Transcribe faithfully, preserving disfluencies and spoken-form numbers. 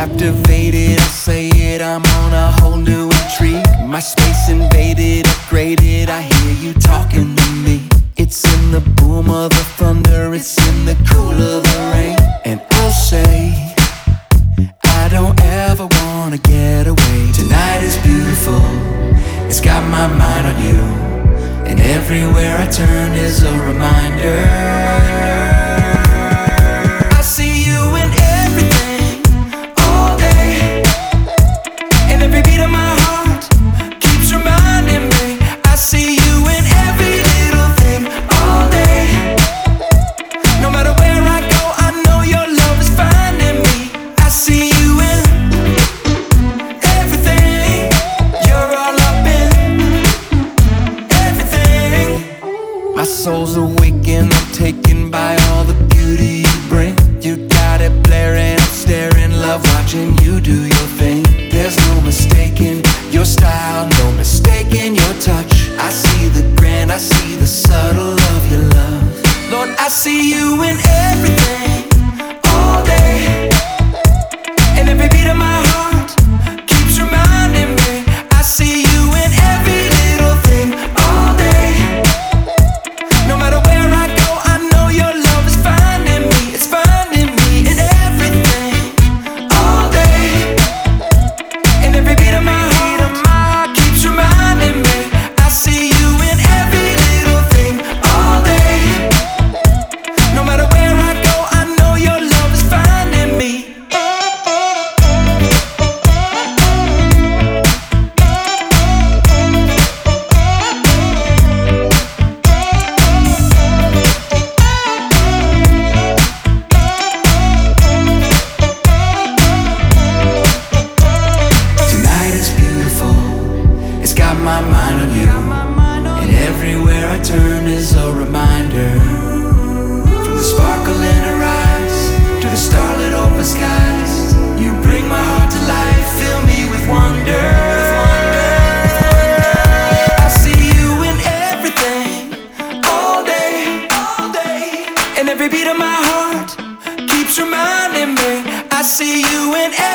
captivated, I'll say it, I'm on a whole new intrigue. My space invaded, upgraded, I hear you talking to me. It's in the boom of the thunder, it's in the cool of the rain. And I'll say, I don't ever wanna get away. Tonight is beautiful, it's got my mind on you, and everywhere I turn is a reminder. My soul's awakened, I'm taken by all the beauty you bring. You got it blaring, I'm staring, love watching you do your thing. There's no mistaking your style, no mistaking your touch. I see the grand, I see the subtle of your love. Lord, I see you in everything, all day. And every beat of my heart keeps reminding me I see you in every little thing, all day. No matter where I go, I know your love is finding me. It's finding me in everything, all day. And every beat of my heart keeps reminding me I see you in every little thing, all day. No matter where I go, I know your love is finding me. My mind on you, and everywhere I turn is a reminder. From the sparkle in her eyes to the starlit open skies, you bring my heart to life, fill me with wonder. I see you in everything, all day, all day. And every beat of my heart keeps reminding me I see you in everything.